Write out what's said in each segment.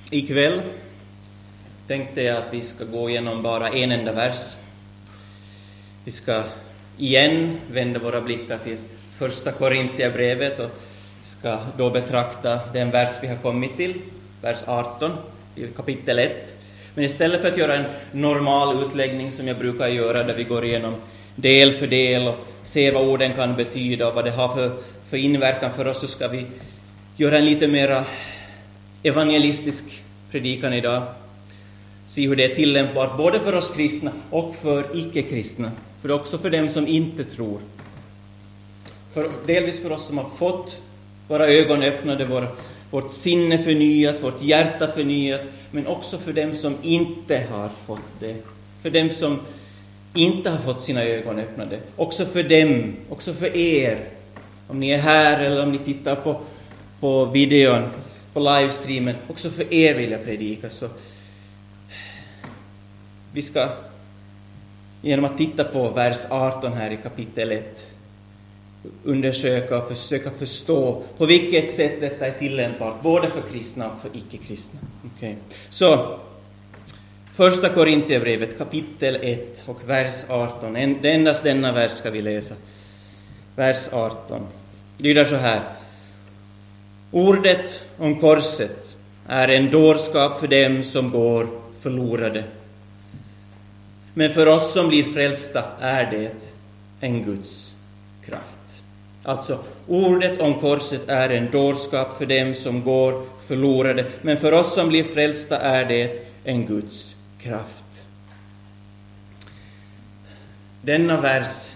Ikväll tänkte jag att vi ska gå igenom bara en enda vers. Vi ska igen vända våra blickar till första Korintierbrevet och ska då betrakta den vers vi har kommit till, vers 18 i kapitel 1. Men istället för att göra en normal utläggning som jag brukar göra, där vi går igenom del för del och ser vad orden kan betyda och vad det har för inverkan för oss, så ska vi göra en lite mera evangelistisk predikan idag. Se hur det är tillämpbart både för oss kristna och för icke-kristna. För också för dem som inte tror. Delvis för oss som har fått våra ögon öppnade, vårt sinne förnyat, vårt hjärta förnyat. Men också för dem som inte har fått det. För dem som inte har fått sina ögon öppnade. Också för dem, också för er. Om ni är här eller om ni tittar på videon, på livestreamen. Också för er vill jag predika. Så vi ska genom att titta på vers 18 här i kapitel 1 undersöka och försöka förstå på vilket sätt detta är tillämpbart både för kristna och för icke-kristna. Okay. Så första Korintierbrevet kapitel 1 och vers 18. Det endast denna vers ska vi läsa. Vers 18. Det lyder så här: ordet om korset är en dårskap för dem som går förlorade. Men för oss som blir frälsta är det en Guds kraft. Alltså, ordet om korset är en dårskap för dem som går förlorade. Men för oss som blir frälsta är det en Guds kraft. Denna vers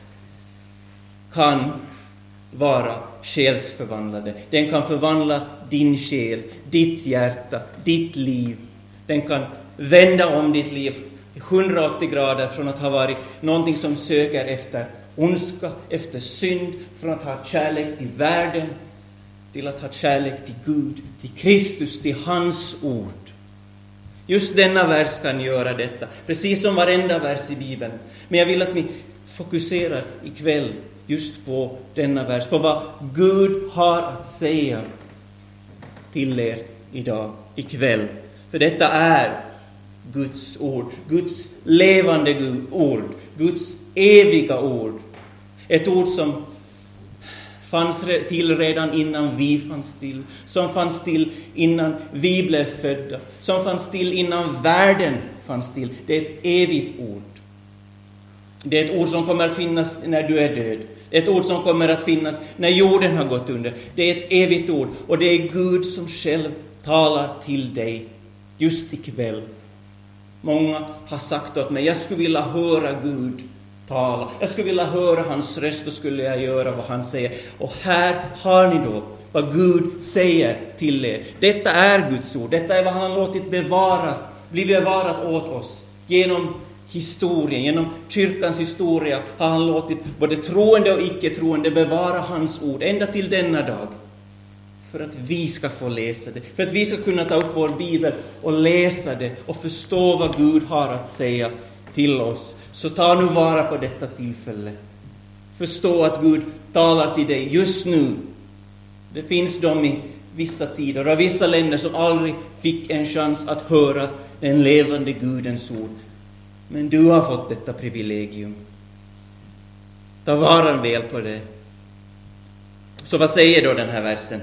kan vara själsförvandlande. Den kan förvandla din själ, ditt hjärta, ditt liv. Den kan vända om ditt liv 180 grader från att ha varit någonting som söker efter ondska, efter synd, från att ha kärlek till världen till att ha kärlek till Gud, till Kristus, till hans ord. Just denna vers kan göra detta, precis som varenda vers i Bibeln. Men jag vill att ni fokuserar ikväll just på denna vers, på vad Gud har att säga till er idag, ikväll. För detta är Guds ord, Guds levande ord, Guds eviga ord. Ett ord som fanns till redan innan vi fanns till, som fanns till innan vi blev födda, som fanns till innan världen fanns till. Det är ett evigt ord. Det är ett ord som kommer att finnas när du är död. Ett ord som kommer att finnas när jorden har gått under. Det är ett evigt ord, och det är Gud som själv talar till dig just ikväll. Många har sagt åt mig: jag skulle vilja höra Gud tala. Jag skulle vilja höra hans röst, och skulle jag göra vad han säger. Och här har ni då vad Gud säger till er. Detta är Guds ord. Detta är vad han har låtit bli bevarat åt oss. Genom historien, genom kyrkans historia har han låtit både troende och icke-troende bevara hans ord ända till denna dag. För att vi ska få läsa det. För att vi ska kunna ta upp vår bibel och läsa det och förstå vad Gud har att säga till oss. Så ta nu vara på detta tillfälle. Förstå att Gud talar till dig just nu. Det finns de i vissa tider och vissa länder som aldrig fick en chans att höra den levande Gudens ord. Men du har fått detta privilegium. Ta vara väl på det. Så vad säger då den här versen?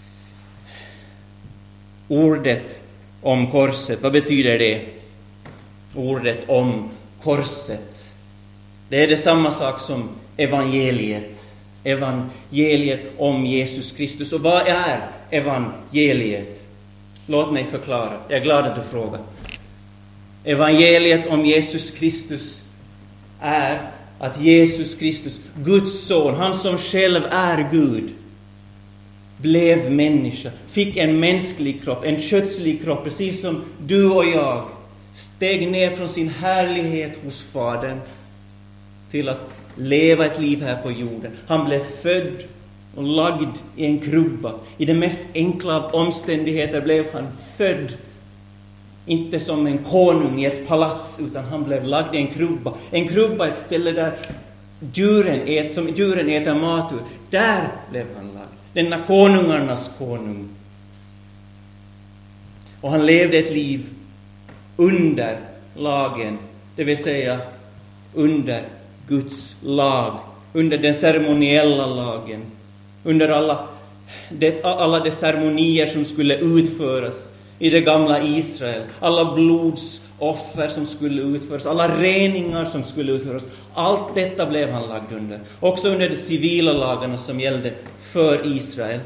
Ordet om korset, vad betyder det? Ordet om korset. Det är det samma sak som evangeliet. Evangeliet om Jesus Kristus. Och vad är evangeliet? Låt mig förklara. Jag är glad att du frågar. Evangeliet om Jesus Kristus är att Jesus Kristus, Guds son, han som själv är Gud, blev människa, fick en mänsklig kropp, en kötslig kropp, precis som du och jag, steg ner från sin härlighet hos Fadern till att leva ett liv här på jorden. Han blev född och lagd i en krubba. I de mest enkla omständigheter blev han född. Inte som en konung i ett palats, utan han blev lagd i en krubba. En krubba är ett ställe där djuren äter mat ur. Där blev han lagd. Denna konungarnas konung. Och han levde ett liv under lagen, det vill säga under Guds lag, under den ceremoniella lagen, under alla de ceremonier som skulle utföras i det gamla Israel, alla blodsoffer som skulle utföras, alla reningar som skulle utföras. Allt detta blev han lagd under. Också under de civila lagarna som gällde för Israel.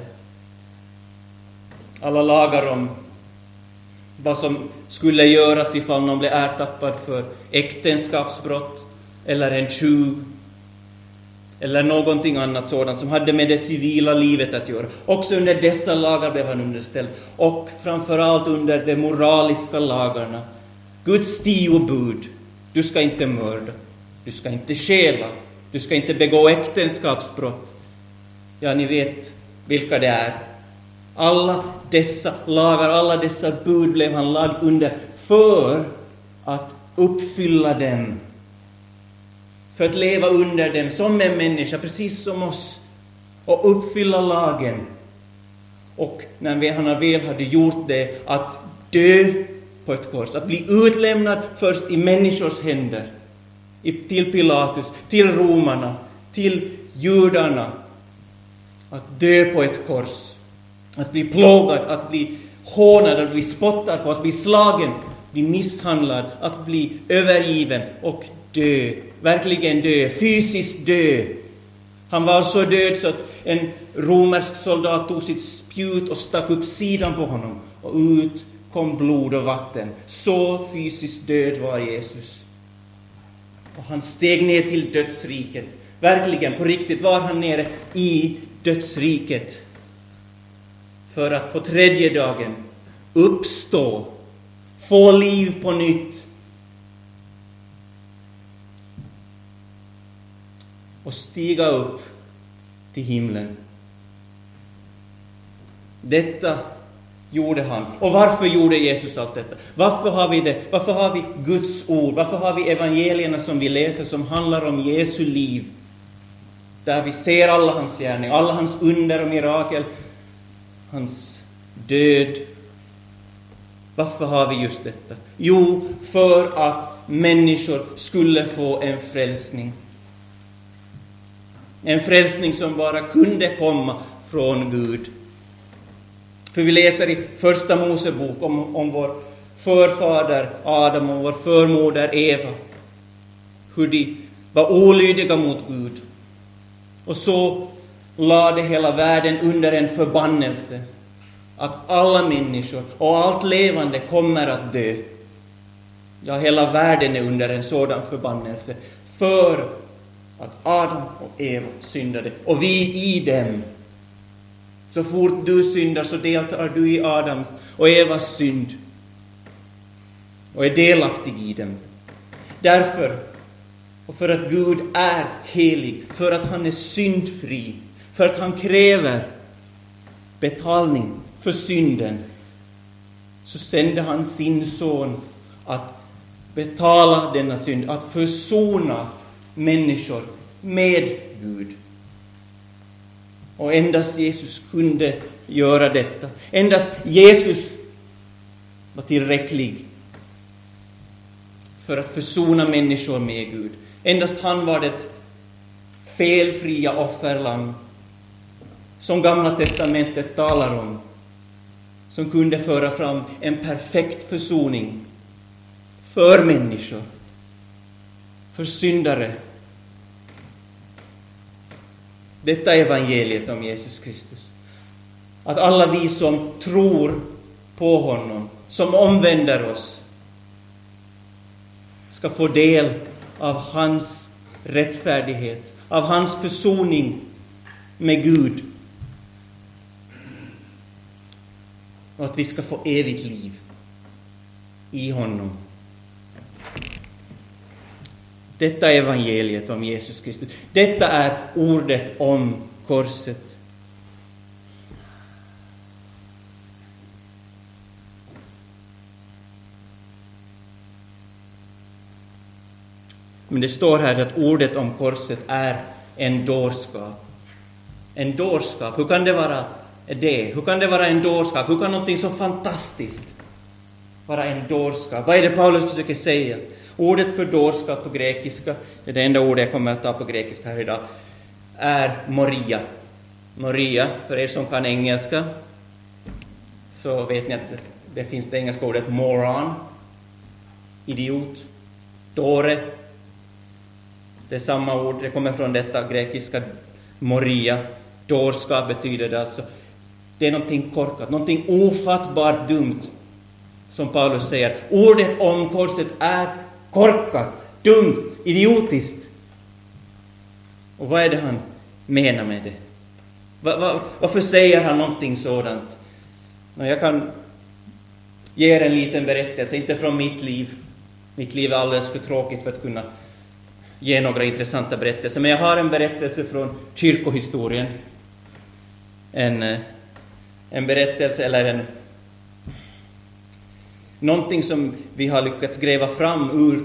Alla lagar om vad som skulle göras ifall någon blev ertappad för äktenskapsbrott eller en tjuv eller någonting annat sådant som hade med det civila livet att göra. Också under dessa lagar blev han underställd. Och framförallt under de moraliska lagarna. Guds 10 bud. Du ska inte mörda. Du ska inte stjäla. Du ska inte begå äktenskapsbrott. Ja, ni vet vilka det är. Alla dessa lagar, alla dessa bud blev han lagd under för att uppfylla dem. För att leva under dem som en människa, precis som oss. Och uppfylla lagen. Och när han väl hade gjort det, att dö på ett kors. Att bli utlämnad först i människors händer. Till Pilatus, till romarna, till judarna. Att dö på ett kors. Att bli plågad, att bli hånad, att bli spottad på, att bli slagen, bli misshandlad, att bli övergiven och dö. Verkligen dö, fysiskt dö. Han var så död så att en romersk soldat tog sitt spjut och stack upp sidan på honom. Och ut kom blod och vatten. Så fysiskt död var Jesus. Och han steg ner till dödsriket. Verkligen, på riktigt var han nere i dödsriket. För att på 3:e dagen uppstå, få liv på nytt. Och stiga upp till himlen. Detta gjorde han. Och varför gjorde Jesus allt detta? Varför har vi det? Varför har vi Guds ord? Varför har vi evangelierna som vi läser som handlar om Jesu liv? Där vi ser alla hans gärningar, alla hans under och mirakel, hans död. Varför har vi just detta? Jo, för att människor skulle få en frälsning. En frälsning som bara kunde komma från Gud. För vi läser i Första Mosebok om vår förfader Adam och vår förmoder Eva. Hur de var olydiga mot Gud. Och så lade hela världen under en förbannelse. Att alla människor och allt levande kommer att dö. Ja, hela världen är under en sådan förbannelse. För att Adam och Eva syndade. Och vi i dem. Så fort du syndar så deltar du i Adams och Evas synd. Och är delaktig i dem. Därför, och för att Gud är helig. För att han är syndfri. För att han kräver betalning för synden. Så sände han sin son att betala denna synd. Att försona människor med Gud. Och endast Jesus kunde göra detta. Endast Jesus var tillräcklig för att försona människor med Gud. Endast han var det felfria offerlamm som Gamla testamentet talar om. Som kunde föra fram en perfekt försoning för människor. För syndare. Detta är evangeliet om Jesus Kristus. Att alla vi som tror på honom, som omvänder oss, ska få del av hans rättfärdighet, av hans försoning med Gud. Och att vi ska få evigt liv i honom. Detta är evangeliet om Jesus Kristus. Detta är ordet om korset. Men det står här att ordet om korset är en dårskap. En dårskap. Hur kan det vara det? Hur kan det vara en dårskap? Hur kan någonting så fantastiskt vara en dårskap. Vad är det Paulus försöker säga? Ordet för dårskap på grekiska, det är det enda ordet jag kommer att ta på grekiska här idag, är moria. Moria, för er som kan engelska, så vet ni att det finns det engelska ordet moron, idiot, dåre. Det är samma ord, det kommer från detta grekiska moria. Dårskap betyder det alltså. Det är någonting korkat, någonting ofattbart dumt, som Paulus säger. Ordet om korset är korkat, dumt, idiotiskt. Och vad är det han menar med det? Varför säger han någonting sådant? Jag kan ge er en liten berättelse, inte från mitt liv. Mitt liv är alldeles för tråkigt för att kunna ge några intressanta berättelser. Men jag har en berättelse från kyrkohistorien. En berättelse eller någonting som vi har lyckats gräva fram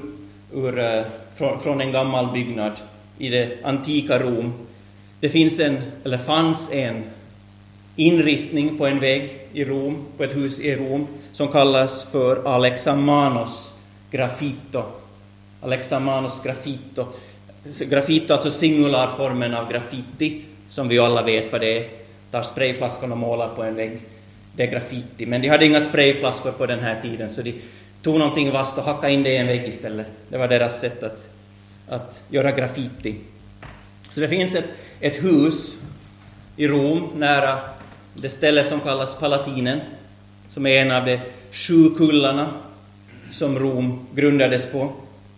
från en gammal byggnad i det antika Rom. Det fanns en inristning på en vägg i Rom, på ett hus i Rom, som kallas för Alexamanos graffito. Alexamanos graffito. Graffito, alltså singularformen av graffiti, som vi alla vet vad det är. Tar sprayflaskan och målar på en vägg. Det är graffiti. Men de hade inga sprayflaskor på den här tiden, så de tog någonting vasst och hackade in det i en vägg istället. Det var deras sätt att göra graffiti. Så det finns ett hus i Rom nära det ställe som kallas Palatinen, som är en av de 7 kullarna som Rom grundades på.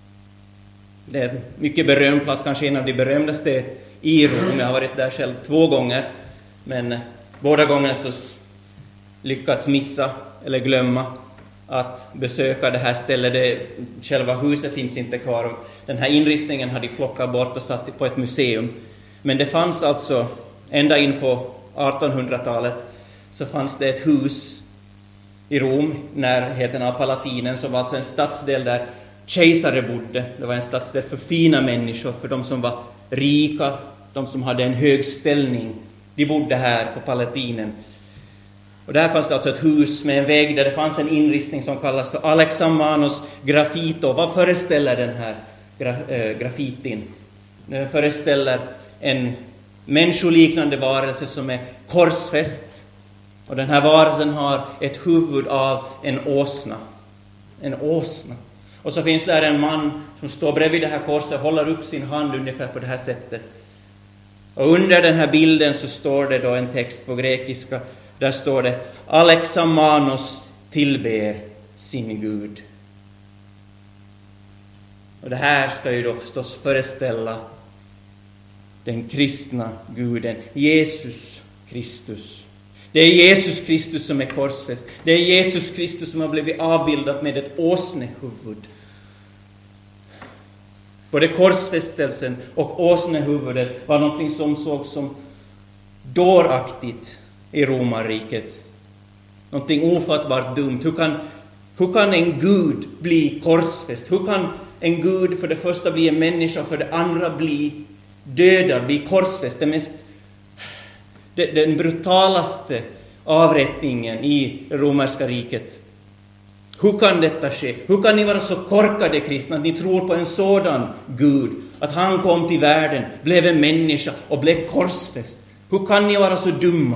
Det är en mycket berömd plats, kanske en av de berömdaste i Rom. Jag har varit där själv 2 gånger, men båda gångerna så lyckats missa eller glömma att besöka det här stället. Själva huset finns inte kvar. Den här inristningen hade plockat bort och satt på ett museum. Men det fanns alltså, ända in på 1800-talet, så fanns det ett hus i Rom, närheten av Palatinen, som var alltså en stadsdel där kejsare bodde. Det var en stadsdel för fina människor, för de som var rika, de som hade en hög ställning. De bodde här på Palatinen. Och där fanns det alltså ett hus med en vägg där det fanns en inristning som kallas för Alexamanos graffito. Vad föreställer den här graffitin? Den föreställer en människoliknande varelse som är korsfäst. Och den här varelsen har ett huvud av en åsna. En åsna. Och så finns där en man som står bredvid det här korset och håller upp sin hand ungefär på det här sättet. Och under den här bilden så står det då en text på grekiska. Där står det: Alexamanos tillber sin Gud. Och det här ska ju då förstås föreställa den kristna guden, Jesus Kristus. Det är Jesus Kristus som är korsfäst. Det är Jesus Kristus som har blivit avbildat med ett åsnehuvud. Både korsfästelsen och åsnehuvudet var någonting som sågs som dåraktigt i romarriket. Någonting ofattbart dumt. Hur kan en Gud bli korsfäst? Hur kan en Gud för det första bli en människa och för det andra bli dödad, bli korsfäst? Den brutalaste avrättningen i romerska riket. Hur kan detta ske? Hur kan ni vara så korkade kristna att ni tror på en sådan Gud? Att han kom till världen, blev en människa och blev korsfäst. Hur kan ni vara så dumma?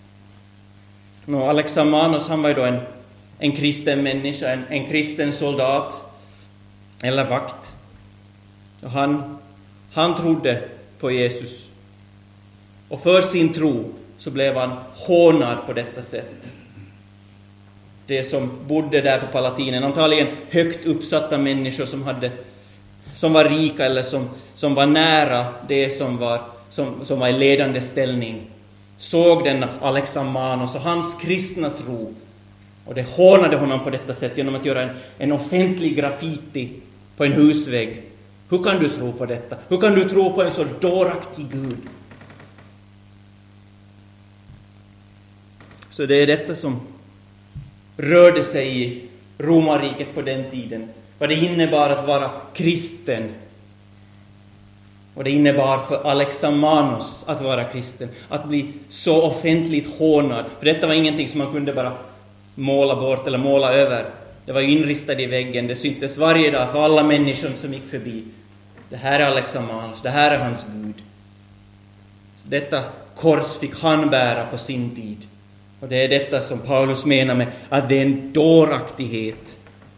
Alexamanos, han var ju då en kristen människa, en kristen soldat eller vakt. Och han trodde på Jesus. Och för sin tro så blev han hånad på detta sätt. Det som bodde där på Palatinen, antagligen högt uppsatta människor som var rika eller som var nära det som var i ledande ställning, såg denna Alexamanos och hans kristna tro. Och det hånade honom på detta sätt genom att göra en offentlig graffiti på en husvägg. Hur kan du tro på detta? Hur kan du tro på en så dåraktig Gud? Så det är detta som rörde sig i romarriket på den tiden. Vad det innebar att vara kristen. Och det innebar för Alexamanos att vara kristen. Att bli så offentligt hånad. För detta var ingenting som man kunde bara måla bort eller måla över. Det var inristat i väggen. Det syntes varje dag för alla människor som gick förbi. Det här är Alexamanus. Det här är hans Gud. Detta kors fick han bära på sin tid. Och det är detta som Paulus menar med att det är en dåraktighet.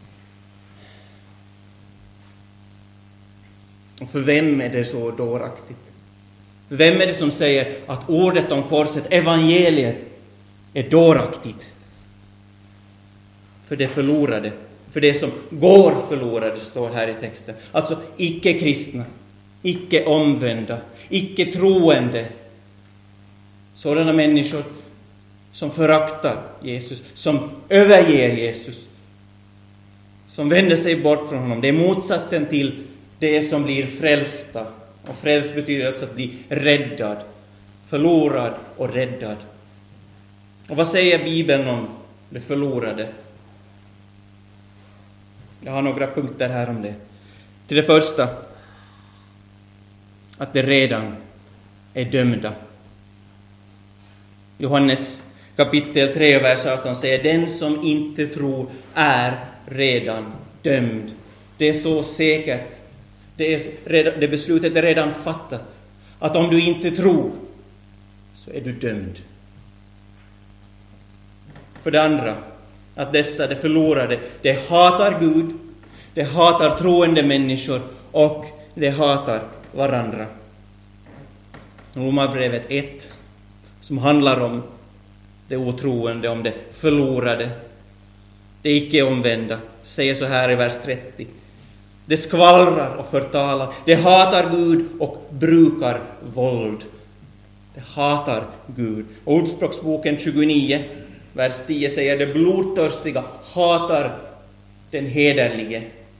Och för vem är det så dåraktigt? För vem är det som säger att ordet om korset, evangeliet, är dåraktigt? För det förlorade. För det som går förlorade, står här i texten. Alltså icke-kristna, icke-omvända, icke-troende. Sådana människor som föraktar Jesus, som överger Jesus, som vänder sig bort från honom. Det är motsatsen till det som blir frälsta. Och frälst betyder alltså att bli räddad, förlorad och räddad. Och vad säger Bibeln om det förlorade? Jag har några punkter här om det. Till det första, att det redan är dömda. Johannes kapitel 3, vers 18 säger: den som inte tror är redan dömd. Det är så säkert. Det beslutet är redan fattat. Att om du inte tror så är du dömd. För det andra, att dessa, det förlorade, det hatar Gud, det hatar troende människor och det hatar varandra. Romarbrevet 1, som handlar om det otroende, om det förlorade, det icke omvända, säger så här i vers 30. Det skvallrar och förtalar, det hatar Gud och brukar våld. Det hatar Gud. Och Ordspråksboken 29, vers 10 säger: det blodtörstiga hatar den hederlige.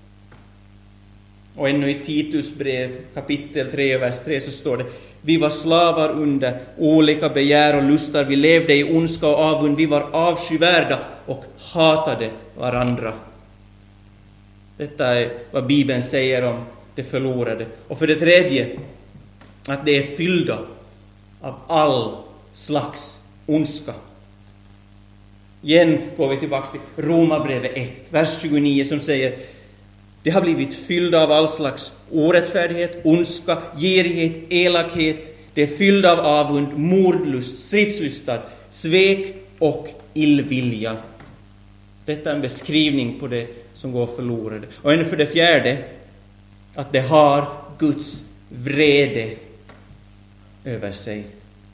Och ännu i Titus brev kapitel 3, vers 3 så står det: vi var slavar under olika begär och lustar, vi levde i ondska och avund, vi var avskyvärda och hatade varandra. Detta är vad Bibeln säger om det förlorade. Och för det tredje, att det är fyllda av all slags ondska. Igen går vi tillbaka till Romarbrevet 1, vers 29 som säger: det har blivit fyllda av all slags orättfärdighet, ondska, girighet, elakhet. Det är fyllda av avund, mordlust, stridslystnad, svek och illvilja. Detta är en beskrivning på det som går förlorade. Och ännu för det fjärde, att det har Guds vrede över sig.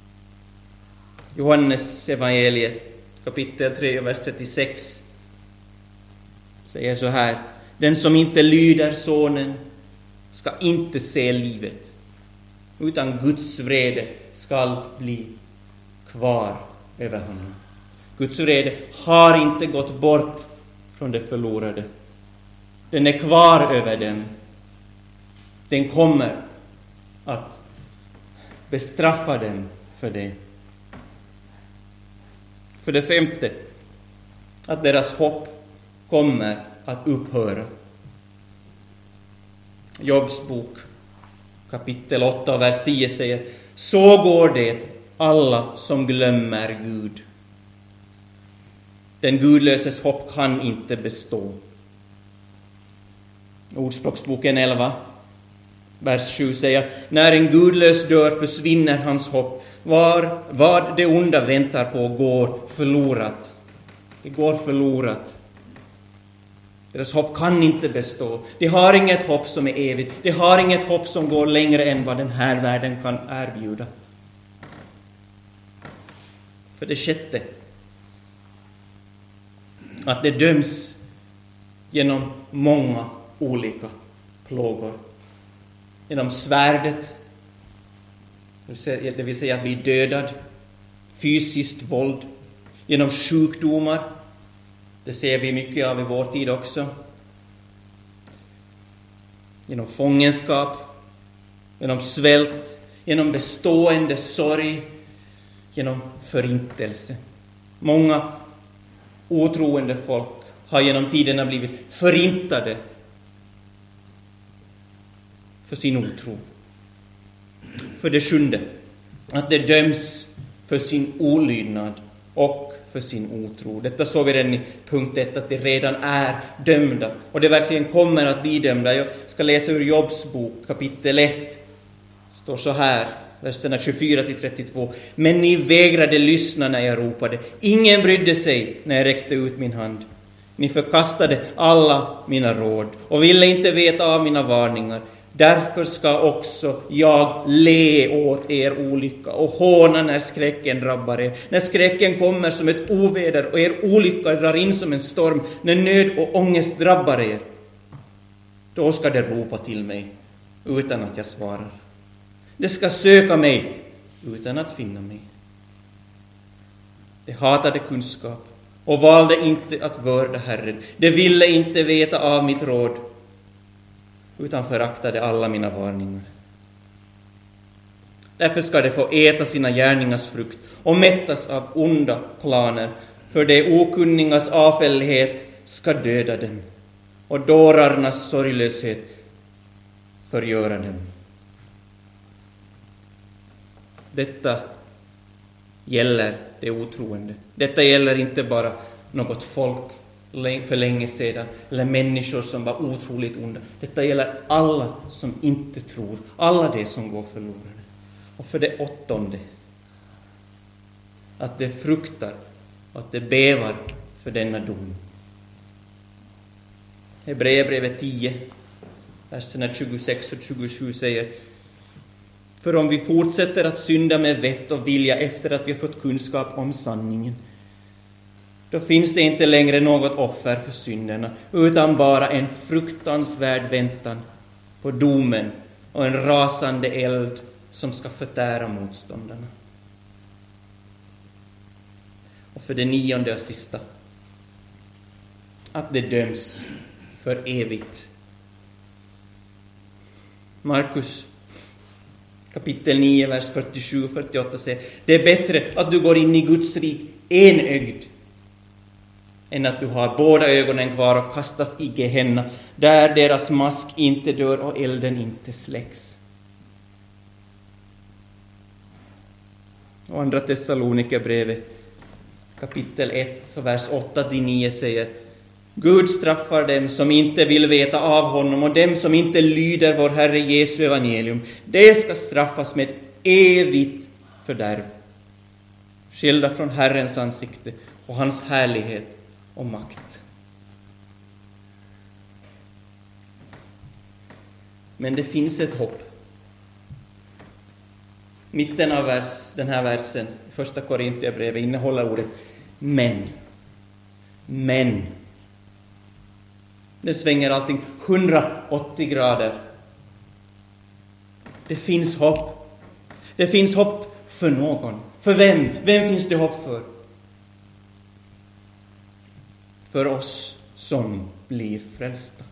Johannes evangeliet kapitel 3, vers 36 säger så här: den som inte lyder sonen ska inte se livet, utan Guds vrede ska bli kvar över honom. Guds vrede har inte gått bort från det förlorade. Den är kvar över dem. Den kommer att bestraffa dem för det. För det femte, att deras hopp kommer att upphöra. Jobs bok kapitel 8, vers 10 säger: så går det alla som glömmer Gud. Den gudlöses hopp kan inte bestå. Ordspråksboken 11, vers 7 säger: när en gudlös dör försvinner hans hopp. Vad det onda väntar på går förlorat. Det går förlorat. Deras hopp kan inte bestå. De har inget hopp som är evigt. De har inget hopp som går längre än vad den här världen kan erbjuda. För det sjätte, att det döms genom många olika plågor. Genom svärdet, det vill säga att bli dödad, fysiskt våld, genom sjukdomar, det ser vi mycket av i vår tid också, genom fångenskap, genom svält, genom bestående sorg, genom förintelse. Många otroende folk har genom tiderna blivit förintade för sin otro. För det sjunde, att det döms för sin olydnad och för sin otro. Detta såg vi redan i punkt 1, att de redan är dömda. Och det verkligen kommer att bli dömda. Jag ska läsa ur Jobs bok, kapitel 1. Det står så här, verserna 24-32. Men ni vägrade lyssna när jag ropade. Ingen brydde sig när jag räckte ut min hand. Ni förkastade alla mina råd och ville inte veta av mina varningar. Därför ska också jag le åt er olycka och håna när skräcken drabbar er. När skräcken kommer som ett oväder och er olycka drar in som en storm. När nöd och ångest drabbar er. Då ska det ropa till mig utan att jag svarar. Det ska söka mig utan att finna mig. Det hatade kunskap och valde inte att vörda Herren. Det ville inte veta av mitt råd, utan föraktade alla mina varningar. Därför ska de få äta sina gärningars frukt och mättas av onda planer, för det okunnigas avfällighet ska döda dem, och dårarnas sorglöshet förgöra dem. Detta gäller det otroende. Detta gäller inte bara något folk för länge sedan, eller människor som var otroligt onda. Detta gäller alla som inte tror, alla de som går förlorade. Och för det 8:e, att det fruktar och att det bävar för denna dom. Hebreerbrevet 10, verserna 26 och 27 säger: för om vi fortsätter att synda med vett och vilja efter att vi har fått kunskap om sanningen, då finns det inte längre något offer för synderna, utan bara en fruktansvärd väntan på domen och en rasande eld som ska förtära motståndarna. Och för det 9:e och sista, att det döms för evigt. Markus kapitel 9, vers 47-48 säger: det är bättre att du går in i Guds rik enögd än att du har båda ögonen kvar och kastas i Gehenna, där deras mask inte dör och elden inte släcks. Och andra Thessalonikerbrevet kapitel 1, vers 8-9 säger: Gud straffar dem som inte vill veta av honom, och dem som inte lyder vår Herre Jesu evangelium. Det ska straffas med evigt fördärv, skilda från Herrens ansikte och hans härlighet och makt. Men det finns ett hopp. Mitten av den här versen, första Korintierbrevet, innehåller ordet men. Men. Det svänger allting 180 grader. Det finns hopp. Det finns hopp för någon. För vem? Vem finns det hopp för? För oss som blir frälsta.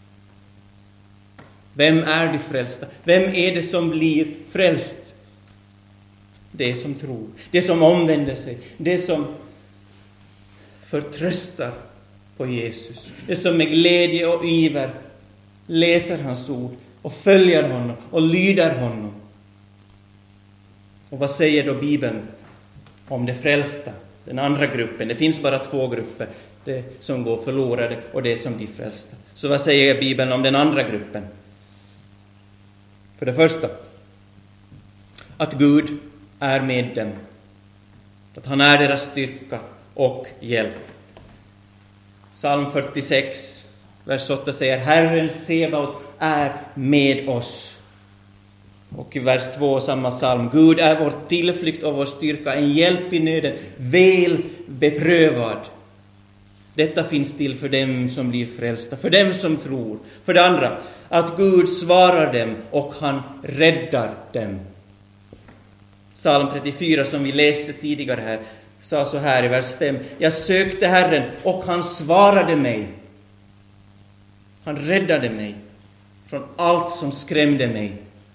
Vem är de frälsta? Vem är det som blir frälst? Det som tror, det som omvänder sig, det som förtröstar på Jesus, det som med glädje och iver läser hans ord och följer honom och lyder honom. Och vad säger då Bibeln om det frälsta, den andra gruppen? Det finns bara två grupper, det som går förlorade och det som blir frälsta. Så vad säger Bibeln om den andra gruppen? För det första, att Gud är med dem, att han är deras styrka och hjälp. Psalm 46, vers 8 säger: Herren Sebaot är med oss. Och i vers 2 samma psalm: Gud är vår tillflykt och vår styrka, en hjälp i nöden, väl beprövad. Detta finns till för dem som blir frälsta, för dem som tror. För det andra, att Gud svarar dem och han räddar dem. Psalm 34 som vi läste tidigare här sa så här i vers 5: Jag sökte Herren och han svarade mig. Han räddade mig från allt som skrämde mig.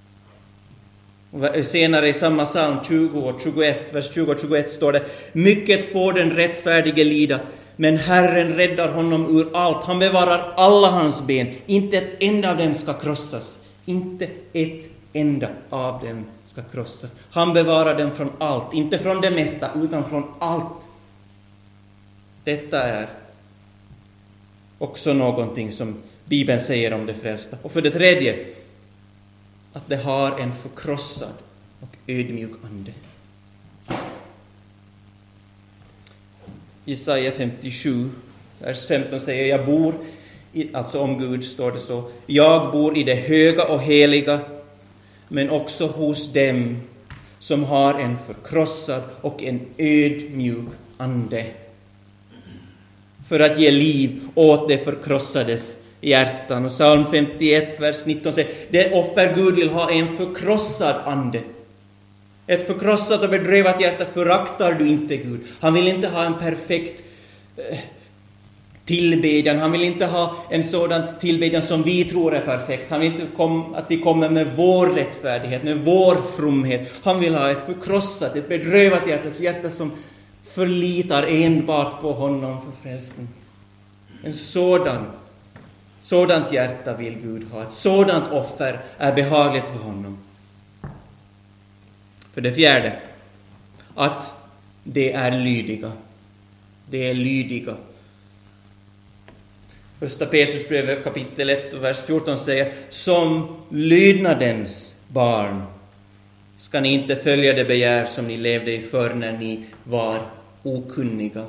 Och senare i samma psalm 20 och 21, vers 20 och 21 står det: Mycket får den rättfärdige lida, men Herren räddar honom ur allt. Han bevarar alla hans ben. Inte ett enda av dem ska krossas. Inte ett enda av dem ska krossas. Han bevarar dem från allt. Inte från det mesta, utan från allt. Detta är också någonting som Bibeln säger om det frälsta. Och för det tredje, att det har en förkrossad och ödmjuk ande. Jesaja 57, vers 15 säger, jag bor alltså om Gud står det så, jag bor i det höga och heliga, men också hos dem som har en förkrossad och en ödmjuk ande, för att ge liv åt det förkrossades hjärtan. Och psalm 51, vers 19 säger, det offer Gud vill ha är en förkrossad ande. Ett förkrossat och bedrövat hjärta föraktar du inte Gud. Han vill inte ha en perfekt tillbedjan. Han vill inte ha en sådan tillbedjan som vi tror är perfekt. Han vill inte att vi kommer med vår rättfärdighet, med vår fromhet. Han vill ha ett förkrossat, ett bedrövat hjärta, ett hjärta som förlitar enbart på honom för frälsning. En sådant hjärta vill Gud ha. Ett sådant offer är behagligt för honom. För det fjärde, att det är lydiga. Det är lydiga. Första Petrusbrevet kapitel 1 och vers 14 säger, som lydnadens barn ska ni inte följa det begär som ni levde i för när ni var okunniga.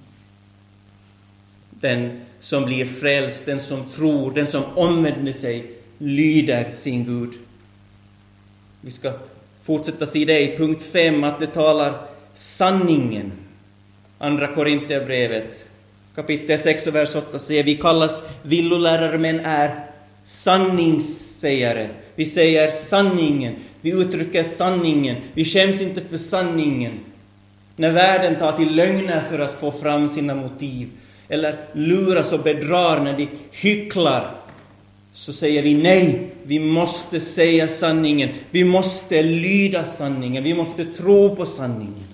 Den som blir frälst, den som tror, den som omvänder sig, lyder sin Gud. Vi ska fortsätta se det i punkt 5, att det talar sanningen. Andra Korinthierbrevet kapitel 6 och vers 8 säger, vi kallas villolärare men är sanningssägare. Vi säger sanningen, vi uttrycker sanningen, vi skäms inte för sanningen. När världen tar till lögner för att få fram sina motiv, eller luras och bedrar när de hycklar, så säger vi nej, vi måste säga sanningen, vi måste lyda sanningen, vi måste tro på sanningen.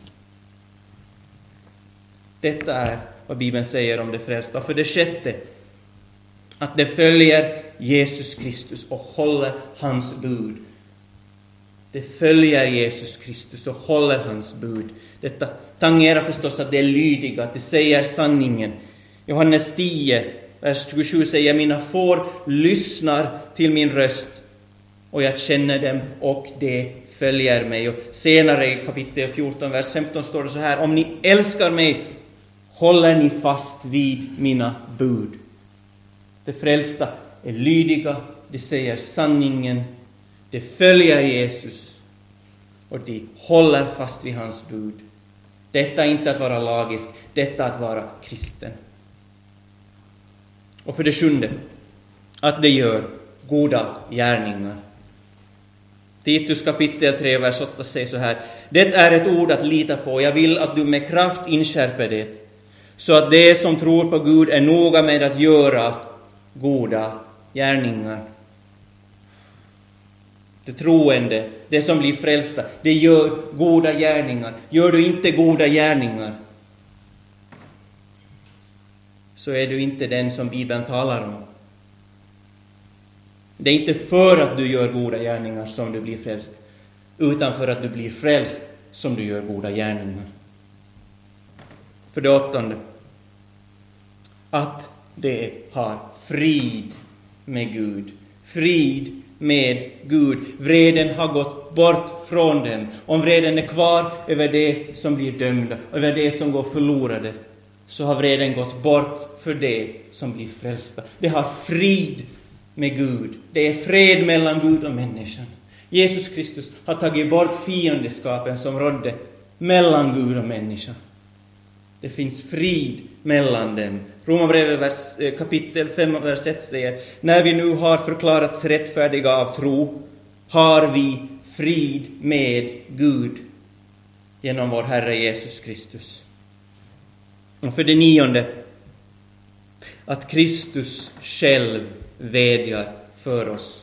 Detta är vad Bibeln säger om det frälsta. För det sjätte, att det följer Jesus Kristus och håller hans bud. Det följer Jesus Kristus och håller hans bud. Detta tangerar förstås att det är lydiga, att det säger sanningen. Johannes 10, vers 27 säger, mina får lyssnar till min röst och jag känner dem och det följer mig. Och senare i kapitel 14, vers 15 står det så här, om ni älskar mig håller ni fast vid mina bud. Det frälsta är lydiga, det säger sanningen, det följer Jesus och de håller fast vid hans bud. Detta är inte att vara lagisk, detta att vara kristen. Och för det sjunde, att det gör goda gärningar. Titus kapitel 3, vers 8 säger så här, det är ett ord att lita på, jag vill att du med kraft inskärper det, så att det som tror på Gud är noga med att göra goda gärningar. Det troende, det som blir frälsta, det gör goda gärningar. Gör du inte goda gärningar, så är du inte den som Bibeln talar om. Det är inte för att du gör goda gärningar som du blir frälst, utan för att du blir frälst som du gör goda gärningar. För det åttonde, att det har frid med Gud. Frid med Gud. Vreden har gått bort från dem. Om vreden är kvar över det som blir dömda, över det som går förlorade, så har vreden gått bort för det som blir frälsta. Det har frid med Gud. Det är fred mellan Gud och människan. Jesus Kristus har tagit bort fiendeskapen som rådde mellan Gud och människan. Det finns frid mellan dem. Romarbrevet kapitel 5, vers 1 säger, när vi nu har förklarats rättfärdiga av tro, har vi frid med Gud genom vår Herre Jesus Kristus. Och för det nionde, att Kristus själv vädjar för oss.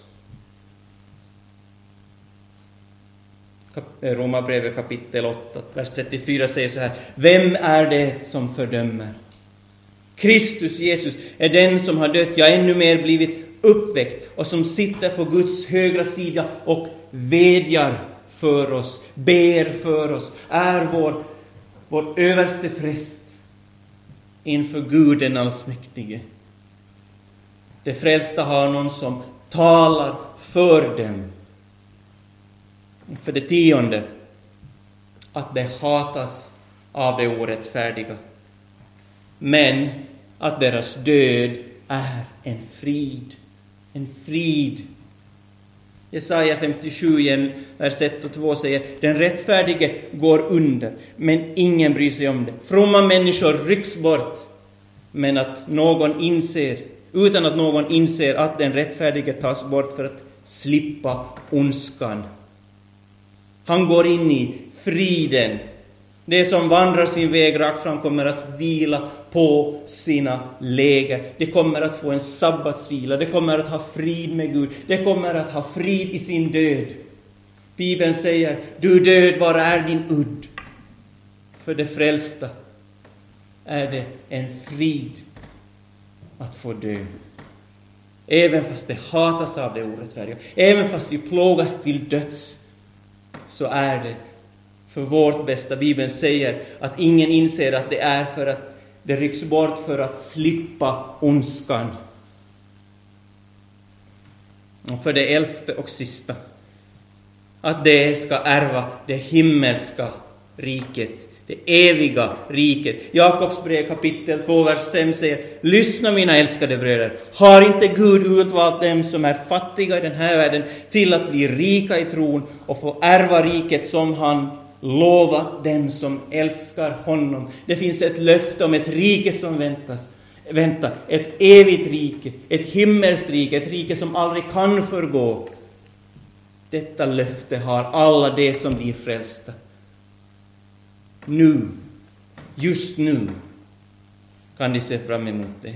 Romarbrevet kapitel 8, vers 34 säger så här, vem är det som fördömer? Kristus Jesus är den som har dött, ja ännu mer blivit uppväckt, och som sitter på Guds högra sida och vädjar för oss, ber för oss, är vår överste präst. inför Gud den allsmäktige. De frälsta har någon som talar för dem. För det 10, att de hatas av de orättfärdiga, men att deras död är en frid. En frid. Jesaja 57 igen, vers 1 och 2 säger: den rättfärdige går under, men ingen bryr sig om det. Fromma människor rycks bort, men utan att någon inser att den rättfärdige tas bort för att slippa ondskan. Han går in i friden. Det som vandrar sin väg rakt fram kommer att vila på sina läger. Det kommer att få en sabbatsvila. Det kommer att ha frid med Gud. Det kommer att ha frid i sin död. Bibeln säger: du död, var är din udd? För det frälsta är det en frid att få dö. Även fast det hatas av det orättfärdiga, även fast vi plågas till döds, så är det för vårt bästa. Bibeln säger att ingen inser att det är för att det rycks bort för att slippa ondskan. Och för det 11:e och sista, att det ska ärva det himmelska riket, det eviga riket. Jakobs brev kapitel 2 vers 5 säger: lyssna mina älskade bröder, har inte Gud utvalt dem som är fattiga i den här världen till att bli rika i tron och få ärva riket som han lovat dem som älskar honom? Det finns ett löfte om ett rike som väntar, ett evigt rike, ett himmelsrike, ett rike som aldrig kan förgå. Detta löfte har alla de som blir frälsta. Nu, just nu, kan de se fram emot det.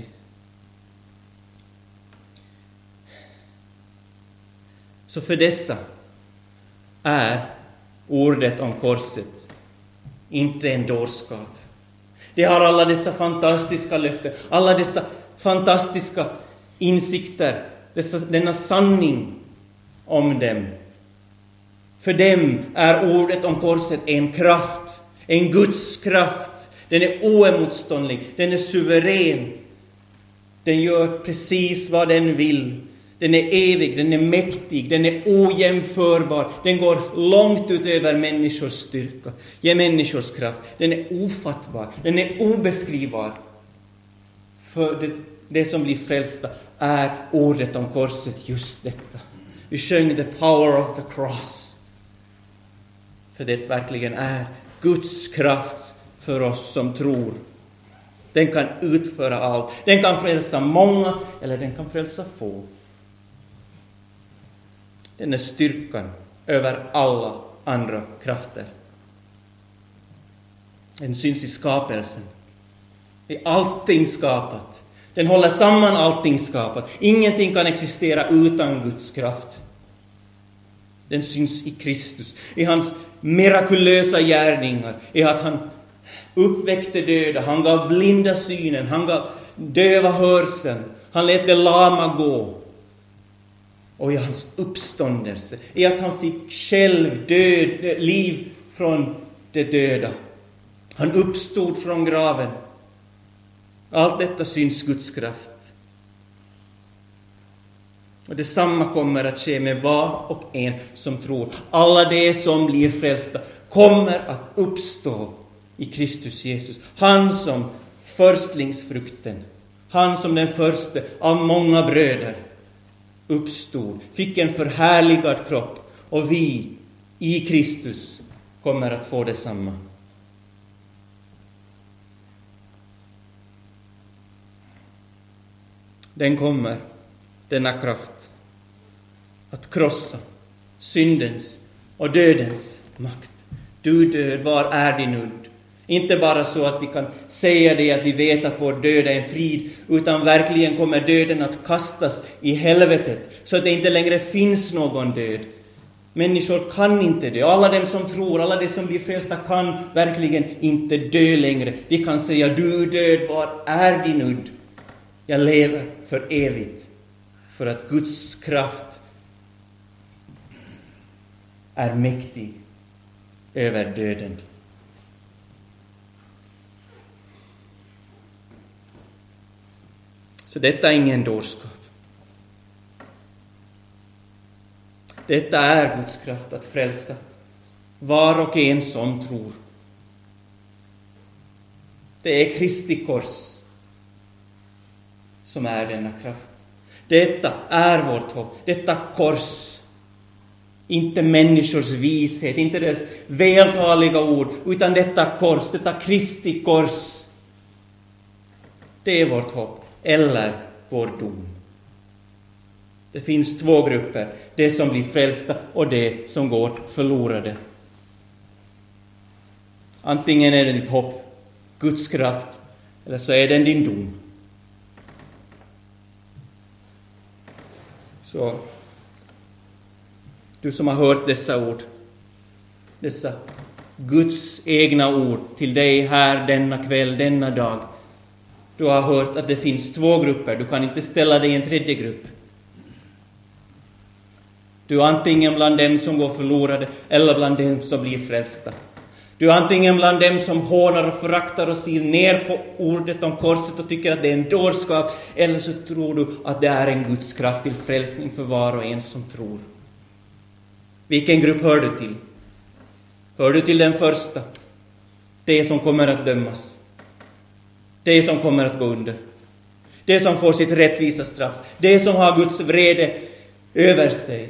Så för dessa är ordet om korset inte en dårskap. Det har alla dessa fantastiska löften, alla dessa fantastiska insikter, denna sanning om dem. För dem är ordet om korset en kraft, en Guds kraft. Den är oemotståndlig, den är suverän. Den gör precis vad den vill. Den är evig, den är mäktig, den är ojämförbar. Den går långt utöver människors styrka, människors kraft. Den är ofattbar, den är obeskrivbar. För det som blir frälsta är ordet om korset just detta. Vi sjöng the power of the cross. För det verkligen är Guds kraft för oss som tror. Den kan utföra allt. Den kan frälsa många eller den kan frälsa få. Den är styrkan över alla andra krafter. Den syns i skapelsen. I allting skapat. Den håller samman allting skapat. Ingenting kan existera utan Guds kraft. Den syns i Kristus. I hans mirakulösa gärningar. I att han uppväckte döda. Han gav blinda synen. Han gav döva hörseln. Han lät det lama gå. Och i hans uppståndelse. I att han fick själv liv från det döda. Han uppstod från graven. Allt detta syns Guds kraft. Och detsamma kommer att ske med var och en som tror. Alla de som blir frälsta kommer att uppstå i Kristus Jesus. Han som förstlingsfrukten. Han som den första av många bröder uppstod. Fick en förhärligad kropp. Och vi i Kristus kommer att få detsamma. Den kommer, denna kraft, att krossa syndens och dödens makt. Du död, var är din udd? Inte bara så att vi kan säga det att vi vet att vår död är en frid, utan verkligen kommer döden att kastas i helvetet så att det inte längre finns någon död. Människor kan inte dö. Alla de som tror, alla de som blir frälsta kan verkligen inte dö längre. Vi kan säga: du död, var är din udd? Jag lever för evigt, för att Guds kraft är mäktig över döden. Så detta är ingen dårskap. Detta är Guds kraft att frälsa var och en som tror. Det är Kristi kors som är denna kraft. Detta är vårt hopp. Detta kors. Inte människors vishet, inte deras vältaliga ord, utan detta kors, detta Kristi kors. Det är vårt hopp, eller vår dom. Det finns två grupper, det som blir frälsta och det som går förlorade. Antingen är det ditt hopp, Guds kraft, eller så är den din dom. Så du som har hört dessa ord, dessa Guds egna ord till dig här denna kväll, denna dag. Du har hört att det finns två grupper, du kan inte ställa dig i en tredje grupp. Du är antingen bland dem som går förlorade eller bland dem som blir frälsta. Du är antingen bland dem som hånar och föraktar och ser ner på ordet om korset och tycker att det är en dårskap, eller så tror du att det är en Guds kraft till frälsning för var och en som tror. Vilken grupp hör du till? Hör du till den första? Det som kommer att dömas. Det som kommer att gå under. Det som får sitt rättvisa straff. Det som har Guds vrede över sig.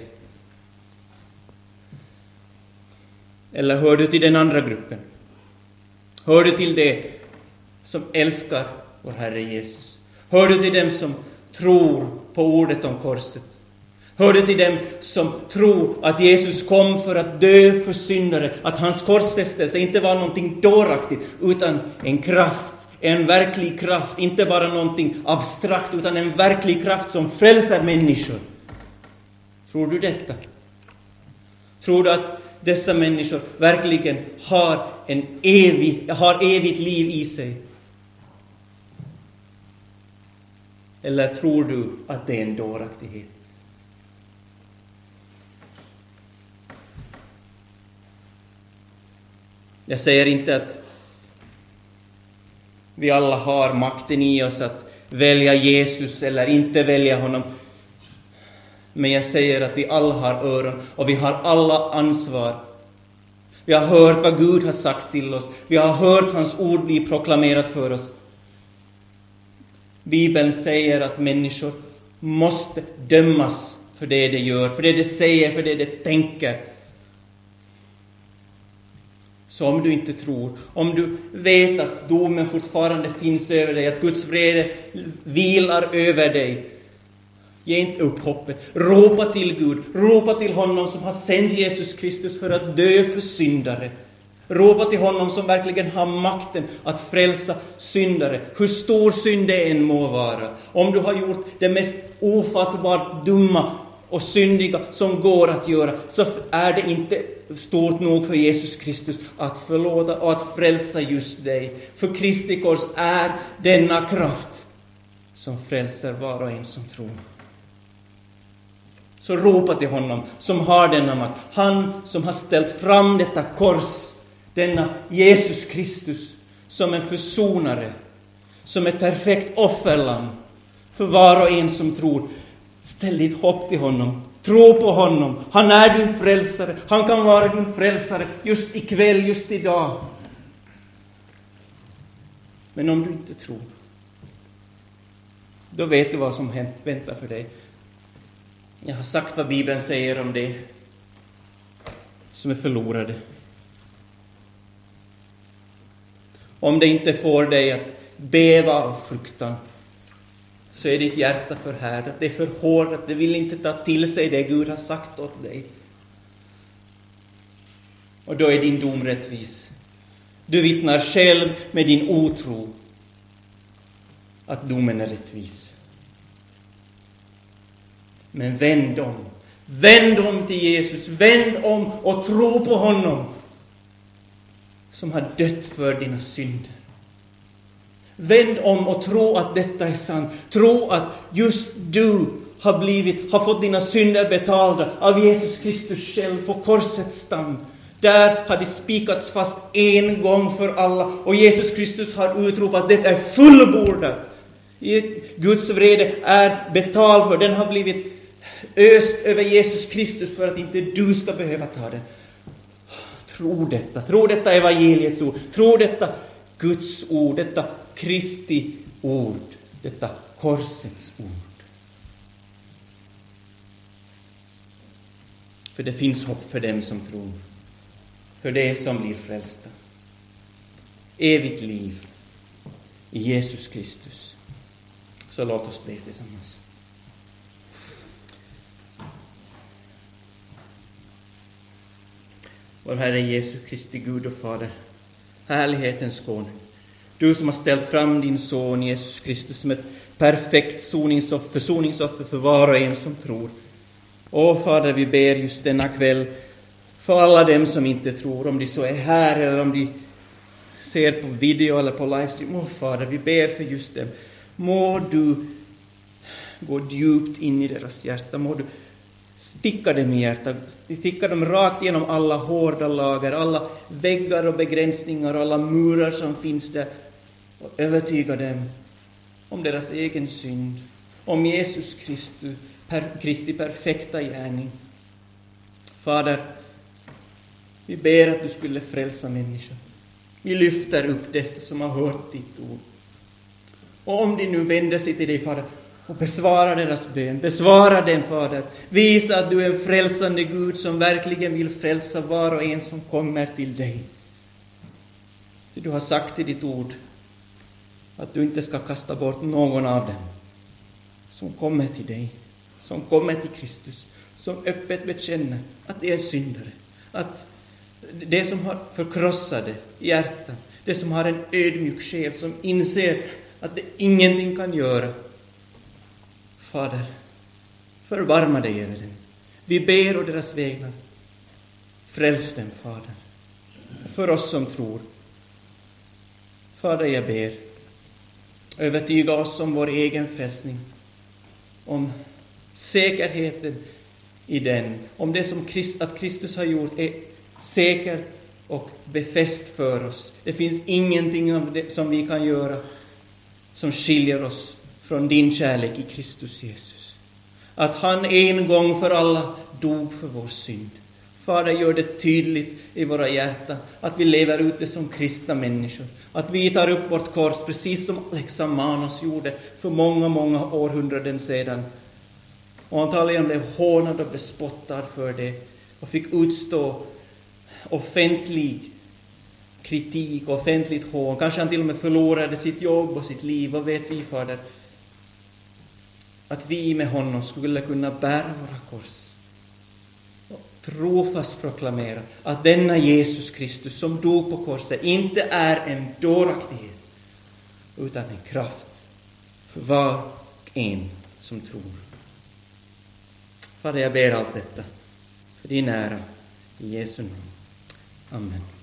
Eller hör du till den andra gruppen? Hör du till det som älskar vår Herre Jesus? Hör du till dem som tror på ordet om korset? Hör du till dem som tror att Jesus kom för att dö för syndare, att hans korsfästelse inte var någonting dåraktigt utan en kraft, en verklig kraft, inte bara någonting abstrakt utan en verklig kraft som frälser människor? Tror du detta? Tror du att dessa människor verkligen har evigt liv i sig? Eller tror du att det är en dåraktighet? Jag säger inte att vi alla har makten i oss att välja Jesus eller inte välja honom. Men jag säger att vi alla har öron och vi har alla ansvar. Vi har hört vad Gud har sagt till oss. Vi har hört hans ord bli proklamerat för oss. Bibeln säger att människor måste dömas för det de gör, för det de säger, för det de tänker. Så om du inte tror, om du vet att domen fortfarande finns över dig, att Guds vrede vilar över dig, ge inte upp hoppet. Ropa till Gud, ropa till honom som har sänt Jesus Kristus för att dö för syndare. Ropa till honom som verkligen har makten att frälsa syndare, hur stor synd det än må vara. Om du har gjort det mest ofattbart dumma och syndiga som går att göra, så är det inte stort nog för Jesus Kristus att förlåta och att frälsa just dig. För Kristi kors är denna kraft som frälser var och en som tror. Så ropa till honom som har denna makt. Han som har ställt fram detta kors, denna Jesus Kristus, som en försonare, som ett perfekt offerlamm för var och en som tror. Ställ ditt hopp till honom. Tro på honom. Han är din frälsare. Han kan vara din frälsare just ikväll, just idag. Men om du inte tror, då vet du vad som väntar för dig. Jag har sagt vad Bibeln säger om det som är förlorade. Om det inte får dig att bäva av fruktan, så är ditt hjärta förhärdat, det är för hårt, det vill inte ta till sig det Gud har sagt åt dig. Och då är din dom rättvis. Du vittnar själv med din otro att domen är rättvis. Men vänd om till Jesus, vänd om och tro på honom som har dött för dina synder. Vänd om och tro att detta är sant. Tro att just du har fått dina synder betalda av Jesus Kristus själv på korsets stam. Där har det spikats fast en gång för alla. Och Jesus Kristus har utropat att det är fullbordat. Guds vrede är betald för. Den har blivit öst över Jesus Kristus för att inte du ska behöva ta den. Tro detta evangeliets ord. Tro detta Guds ord, detta Kristi ord, detta korsets ord. För det finns hopp för dem som tror. För det som blir frälsta. Evigt liv i Jesus Kristus. Så låt oss be tillsammans. Vår Herre Jesu Kristi Gud och Fader, härlighetens konung. Du som har ställt fram din son Jesus Kristus som ett perfekt försoningsoffer för var och en som tror. Fader, vi ber just denna kväll för alla dem som inte tror, om de så är här eller om de ser på video eller på livestream. Fader, vi ber för just dem. Må du gå djupt in i deras hjärta. Må du sticka dem i hjärtat. Sticka dem rakt genom alla hårda lager, alla väggar och begränsningar och alla murar som finns där. Och övertyga dem om deras egen synd. Om Jesus Kristi perfekta gärning. Fader, vi ber att du skulle frälsa människor. Vi lyfter upp dessa som har hört ditt ord. Och om de nu vänder sig till dig, Fader, och besvara deras bön. Besvara den, Fader. Visa att du är en frälsande Gud som verkligen vill frälsa var och en som kommer till dig. Du har sagt i ditt ord att du inte ska kasta bort någon av dem som kommer till dig, som kommer till Kristus, som öppet bekänner att det är syndare, att det som har förkrossade hjärtan, det som har en ödmjuk själ, som inser att det ingenting kan göra. Fader, förbarma dig över dem. Vi ber å deras vägnar. Fräls dem, Fader. För oss som tror. Fader, jag ber. Övertyga oss om vår egen frälsning. Om säkerheten i den. Om det som att Kristus har gjort är säkert och befäst för oss. Det finns ingenting av det som vi kan göra som skiljer oss från din kärlek i Kristus Jesus. Att han en gång för alla dog för vår synd. Fader, gör det tydligt i våra hjärtan att vi lever ut det som kristna människor. Att vi tar upp vårt kors precis som Alexamanos gjorde för många, många århundraden sedan. Och antagligen blev hånad och bespottad för det och fick utstå offentlig kritik och offentligt hån. Kanske han till och med förlorade sitt jobb och sitt liv. Vad vet vi, Fader? Att vi med honom skulle kunna bära våra kors och trofast proklamera att denna Jesus Kristus som dog på korset inte är en dåraktighet utan en kraft för var och en som tror. Fader, jag ber allt detta för din ära i Jesu namn. Amen.